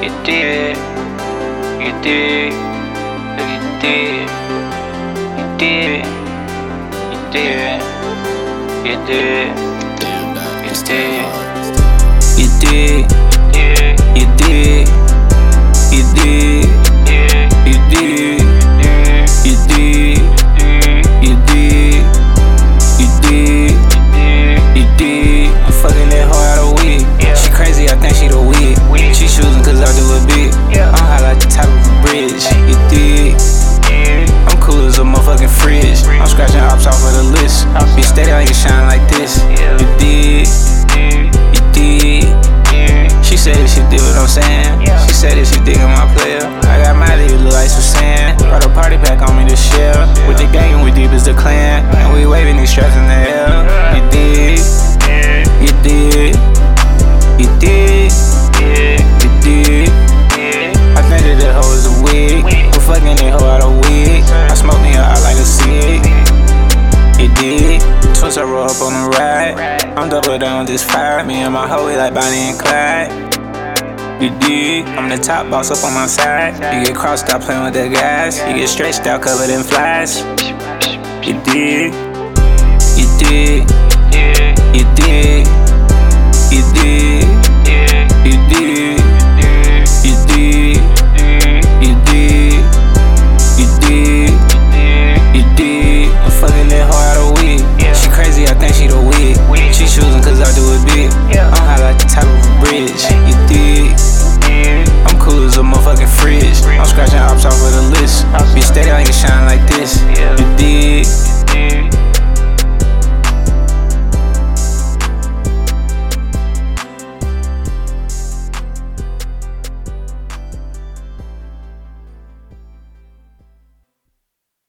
You did, you did, you did, you did, you did, you did, you did, you did, you did, you did, you did, you did, you did, you did, you did. I'm fucking that hoe out of wig. She crazy, I think she the wig. She choosing cause I do it big. I'm high like the top of a bridge. You did. I'm cool as a motherfucking fridge. I'm scratching ops off of the list. Be steady, I can shine like this. You did. You did. She said that she did what I'm saying. She said that she digging my player. I got my legs look like some sand. Brought a party pack on me to share. With the gang and we deep as the clan. And we waving these straps in the air. You did. You did. You did. You did. I think that that hoe is a wig. I'm fucking that hoe out of wig. I smoke me out like a cig. You did. Twist I roll up on the ride. I'm double down with this fire. Me and my hoe, we like Bonnie and Clyde. You did. I'm the top boss up on my side. You get crossed out playing with the guys. You get stretched out covered in flies. You did. You did. You did. You did.